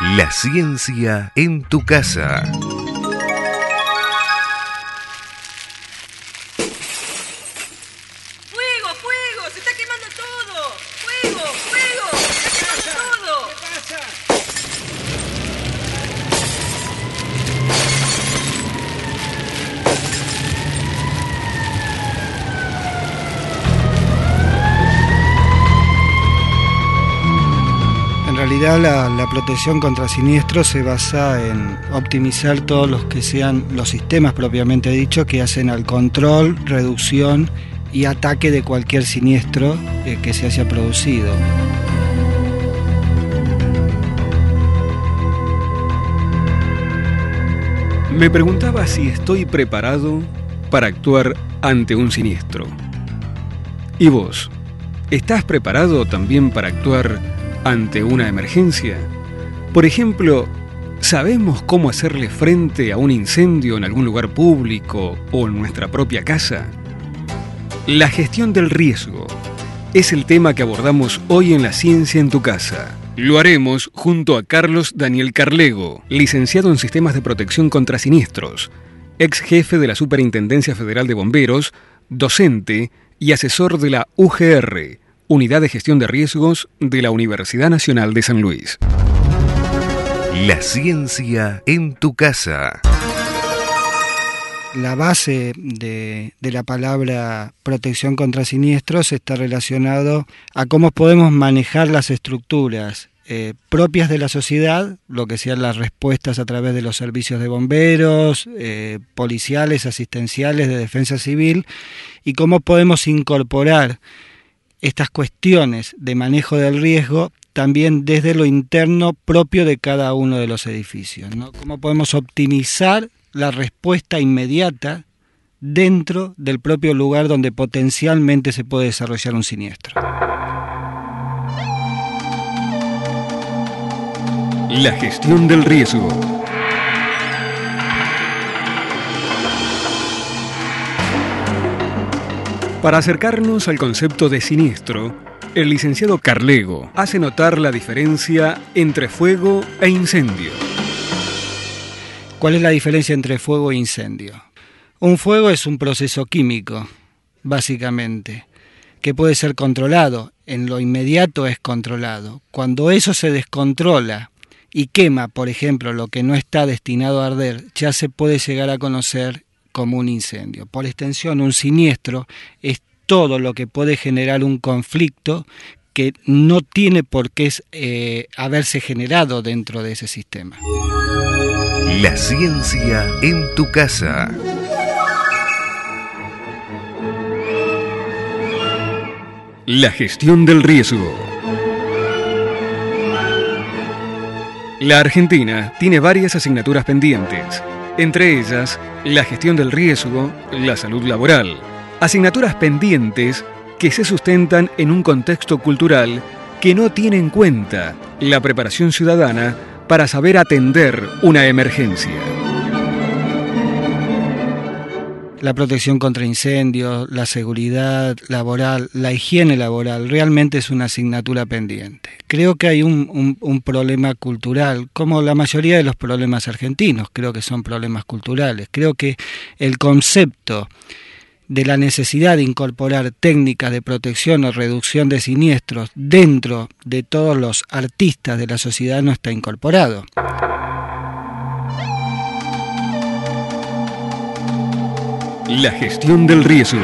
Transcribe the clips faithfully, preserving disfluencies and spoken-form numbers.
La ciencia en tu casa. ¡Fuego, fuego! ¡Se está quemando todo! ¡Fuego, fuego! ¡Se está quemando todo! ¿Qué pasa? En realidad la, la protección contra siniestros se basa en optimizar todos los que sean los sistemas propiamente dicho que hacen al control, reducción y ataque de cualquier siniestro eh, que se haya producido. Me preguntaba si estoy preparado para actuar ante un siniestro. ¿Y vos? ¿Estás preparado también para actuar ante una emergencia? Por ejemplo, ¿sabemos cómo hacerle frente a un incendio en algún lugar público o en nuestra propia casa? La gestión del riesgo es el tema que abordamos hoy en La Ciencia en tu Casa. Lo haremos junto a Carlos Daniel Carlego, licenciado en Sistemas de Protección contra Siniestros, ex jefe de la Superintendencia Federal de Bomberos, docente y asesor de la U G R, Unidad de Gestión de Riesgos de la Universidad Nacional de San Luis. La ciencia en tu casa. La base de, de la palabra protección contra siniestros está relacionado a cómo podemos manejar las estructuras eh, propias de la sociedad, lo que sean las respuestas a través de los servicios de bomberos, eh, policiales, asistenciales, de defensa civil, y cómo podemos incorporar estas cuestiones de manejo del riesgo también desde lo interno propio de cada uno de los edificios, ¿no? Cómo podemos optimizar la respuesta inmediata dentro del propio lugar donde potencialmente se puede desarrollar un siniestro. La gestión del riesgo. Para acercarnos al concepto de siniestro, el licenciado Carlego hace notar la diferencia entre fuego e incendio. ¿Cuál es la diferencia entre fuego e incendio? Un fuego es un proceso químico, básicamente, que puede ser controlado. En lo inmediato es controlado. Cuando eso se descontrola y quema, por ejemplo, lo que no está destinado a arder, ya se puede llegar a conocer como un incendio. Por extensión, un siniestro es todo lo que puede generar un conflicto que no tiene por qué eh, haberse generado dentro de ese sistema. La ciencia en tu casa. La gestión del riesgo. La Argentina tiene varias asignaturas pendientes, entre ellas la gestión del riesgo, la salud laboral. Asignaturas pendientes que se sustentan en un contexto cultural que no tiene en cuenta la preparación ciudadana para saber atender una emergencia. La protección contra incendios, la seguridad laboral, la higiene laboral, realmente es una asignatura pendiente. Creo que hay un, un, un problema cultural, como la mayoría de los problemas argentinos, creo que son problemas culturales. Creo que el concepto de la necesidad de incorporar técnicas de protección o reducción de siniestros dentro de todos los artistas de la sociedad no está incorporado. La gestión del riesgo.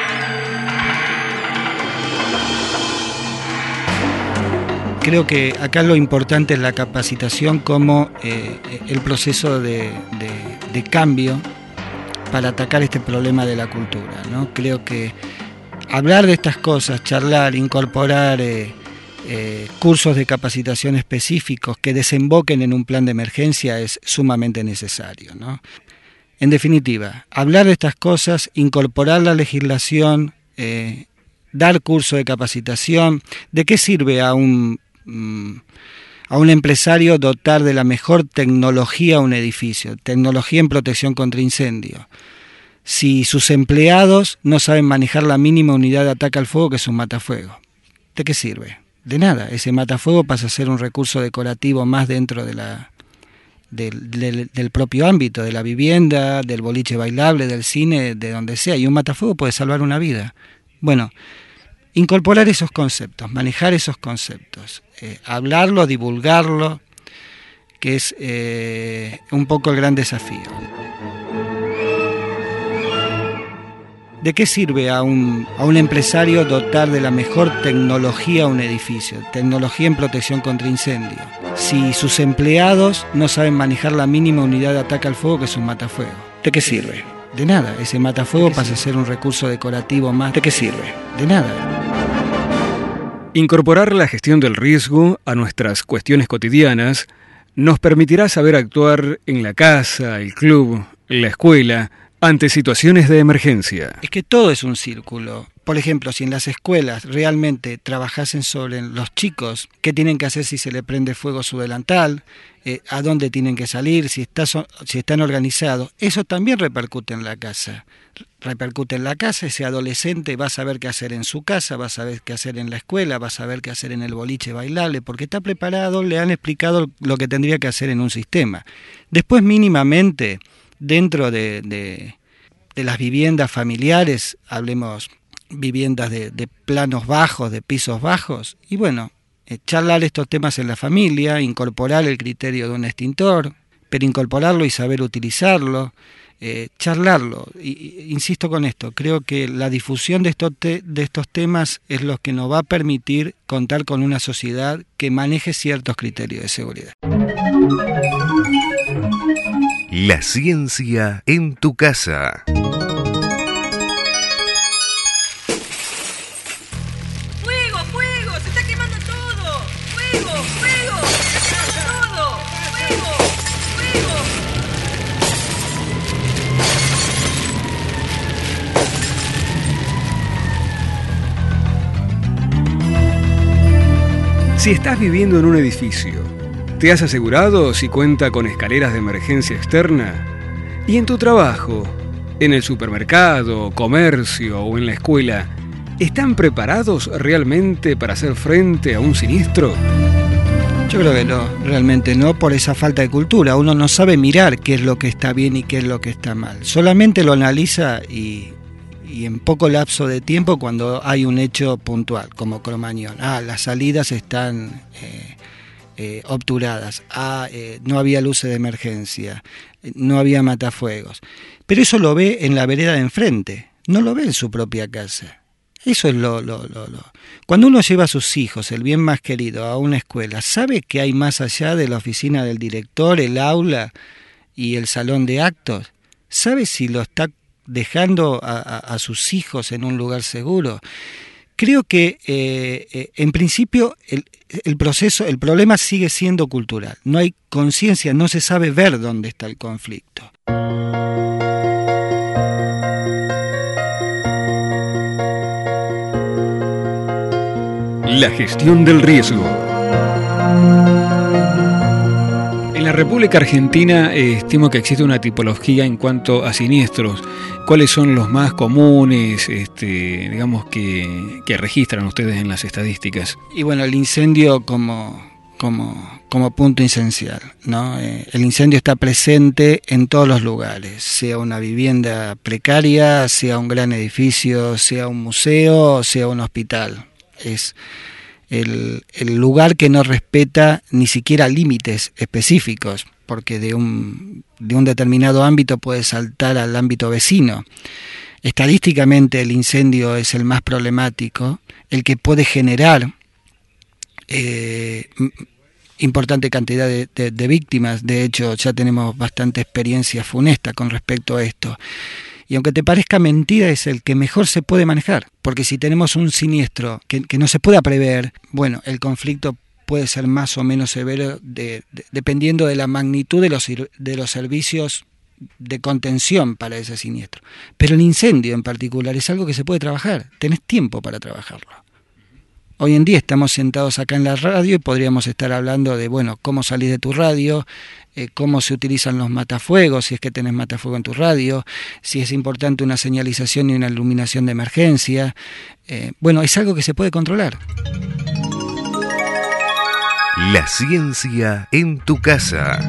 Creo que acá lo importante es la capacitación como eh, el proceso de, de, de cambio para atacar este problema de la cultura, ¿no? Creo que hablar de estas cosas, charlar, incorporar eh, eh, cursos de capacitación específicos que desemboquen en un plan de emergencia es sumamente necesario, ¿no? En definitiva, hablar de estas cosas, incorporar la legislación, eh, dar curso de capacitación. ¿De qué sirve a un, a un empresario dotar de la mejor tecnología a un edificio? Tecnología en protección contra incendios. Si sus empleados no saben manejar la mínima unidad de ataque al fuego, que es un matafuego. ¿De qué sirve? de nada, ese matafuego pasa a ser un recurso decorativo más dentro de la del, del, del propio ámbito, de la vivienda, del boliche bailable, del cine, de donde sea, y un matafuego puede salvar una vida. Bueno, incorporar esos conceptos, manejar esos conceptos, eh, hablarlo, divulgarlo, que es eh, un poco el gran desafío. ¿De qué sirve a un, a un empresario dotar de la mejor tecnología a un edificio? Tecnología en protección contra incendio. Si sus empleados no saben manejar la mínima unidad de ataque al fuego, que es un matafuego. ¿De qué sirve? De nada. Ese matafuego pasa a ser un recurso decorativo más. ¿De qué sirve? De nada. Incorporar la gestión del riesgo a nuestras cuestiones cotidianas nos permitirá saber actuar en la casa, el club, la escuela, ante situaciones de emergencia. Es que todo es un círculo. Por ejemplo, si en las escuelas realmente trabajasen sobre los chicos, qué tienen que hacer si se le prende fuego su delantal, eh, a dónde tienen que salir, si, está, si están organizados, eso también repercute en la casa. Repercute en la casa, ese adolescente va a saber qué hacer en su casa, va a saber qué hacer en la escuela, va a saber qué hacer en el boliche bailable, porque está preparado, le han explicado lo que tendría que hacer en un sistema. Después, mínimamente, dentro de, de, de las viviendas familiares, hablemos viviendas de, de planos bajos, de pisos bajos, y bueno, eh, charlar estos temas en la familia, incorporar el criterio de un extintor, pero incorporarlo y saber utilizarlo, eh, charlarlo. Y, y, insisto con esto, creo que la difusión de estos, te, de estos temas es lo que nos va a permitir contar con una sociedad que maneje ciertos criterios de seguridad. La ciencia en tu casa. ¡Fuego, fuego! ¡Se está quemando todo! ¡Fuego, fuego! ¡Se está quemando todo! ¡Fuego, fuego! Si estás viviendo en un edificio, ¿te has asegurado si cuenta con escaleras de emergencia externa? ¿Y en tu trabajo, en el supermercado, comercio o en la escuela, están preparados realmente para hacer frente a un siniestro? Yo creo que no, realmente no, por esa falta de cultura. Uno no sabe mirar qué es lo que está bien y qué es lo que está mal. Solamente lo analiza y, y en poco lapso de tiempo cuando hay un hecho puntual, como Cromañón. Ah, las salidas están Eh, Eh, obturadas, ah, eh, no había luces de emergencia, eh, no había matafuegos. Pero eso lo ve en la vereda de enfrente, no lo ve en su propia casa. Eso es lo, lo, lo, lo. Cuando uno lleva a sus hijos, el bien más querido, a una escuela, ¿sabe qué hay más allá de la oficina del director, el aula y el salón de actos? ¿Sabe si lo está dejando a, a, a sus hijos en un lugar seguro? Creo que eh, eh, en principio el, el proceso, el problema sigue siendo cultural. No hay conciencia, no se sabe ver dónde está el conflicto. La gestión del riesgo. En la República Argentina eh, estimo que existe una tipología en cuanto a siniestros. ¿Cuáles son los más comunes, este, digamos, que, que registran ustedes en las estadísticas? Y bueno, el incendio como, como, como punto esencial, ¿no? Eh, el incendio está presente en todos los lugares, sea una vivienda precaria, sea un gran edificio, sea un museo, sea un hospital. Es el, el lugar que no respeta ni siquiera límites específicos, porque de un, de un determinado ámbito puede saltar al ámbito vecino. Estadísticamente el incendio es el más problemático, el que puede generar eh, importante cantidad de, de, de víctimas. De hecho, ya tenemos bastante experiencia funesta con respecto a esto. Y aunque te parezca mentira, es el que mejor se puede manejar, porque si tenemos un siniestro que, que no se pueda prever, bueno, el conflicto puede ser más o menos severo de, de, dependiendo de la magnitud de los, de los servicios de contención para ese siniestro. Pero el incendio en particular es algo que se puede trabajar, tenés tiempo para trabajarlo. Hoy en día estamos sentados acá en la radio y podríamos estar hablando de, bueno, cómo salir de tu radio, eh, cómo se utilizan los matafuegos, si es que tenés matafuego en tu radio, si es importante una señalización y una iluminación de emergencia. Eh, bueno, es algo que se puede controlar. La ciencia en tu casa.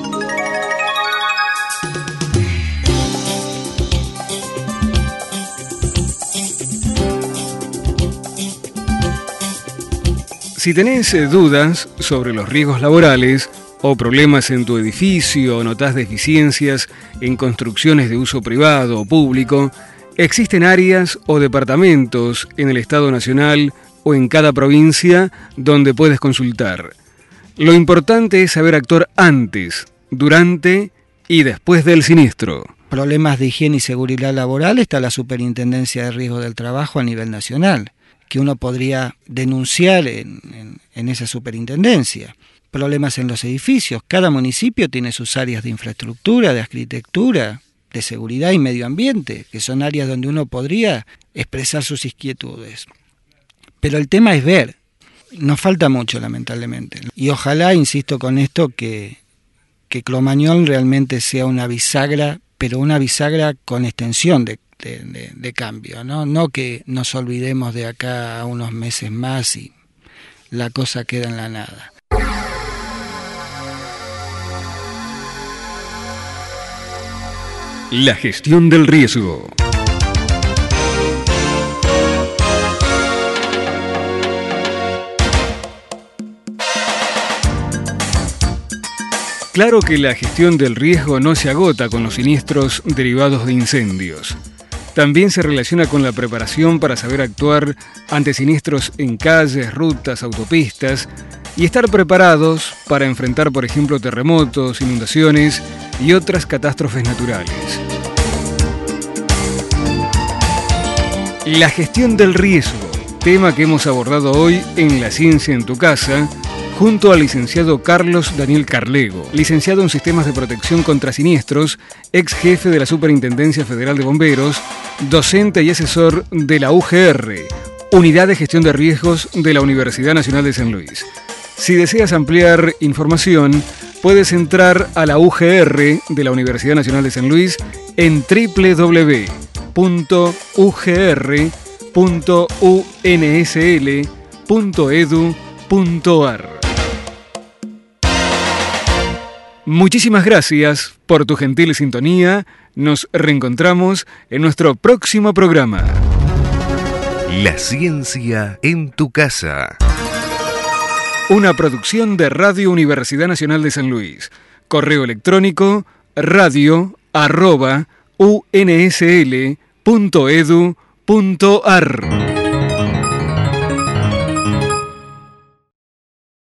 Si tenés eh, dudas sobre los riesgos laborales o problemas en tu edificio o notás deficiencias en construcciones de uso privado o público, existen áreas o departamentos en el Estado Nacional o en cada provincia donde puedes consultar. Lo importante es saber actuar antes, durante y después del siniestro. Problemas de higiene y seguridad laboral está la Superintendencia de Riesgo del Trabajo a nivel nacional, que uno podría denunciar en, en, en esa superintendencia. Problemas en los edificios. Cada municipio tiene sus áreas de infraestructura, de arquitectura, de seguridad y medio ambiente, que son áreas donde uno podría expresar sus inquietudes. Pero el tema es ver. Nos falta mucho, lamentablemente. Y ojalá, insisto con esto, que, que Cromañón realmente sea una bisagra, pero una bisagra con extensión de De, de, de cambio, ¿no? No que nos olvidemos de acá a unos meses más y la cosa queda en la nada. La gestión del riesgo. Claro que la gestión del riesgo no se agota con los siniestros derivados de incendios. También se relaciona con la preparación para saber actuar ante siniestros en calles, rutas, autopistas y estar preparados para enfrentar, por ejemplo, terremotos, inundaciones y otras catástrofes naturales. La gestión del riesgo, tema que hemos abordado hoy en La Ciencia en tu Casa, junto al licenciado Carlos Daniel Carlego, licenciado en Sistemas de Protección contra Siniestros, ex jefe de la Superintendencia Federal de Bomberos, docente y asesor de la U G R, Unidad de Gestión de Riesgos de la Universidad Nacional de San Luis. Si deseas ampliar información, puedes entrar a la U G R de la Universidad Nacional de San Luis en doble u doble u doble u punto u g r punto u n s l punto e d u punto a r. Muchísimas gracias por tu gentil sintonía. Nos reencontramos en nuestro próximo programa. La ciencia en tu casa. Una producción de Radio Universidad Nacional de San Luis. Correo electrónico radio arroba u n s l punto e d u punto a r.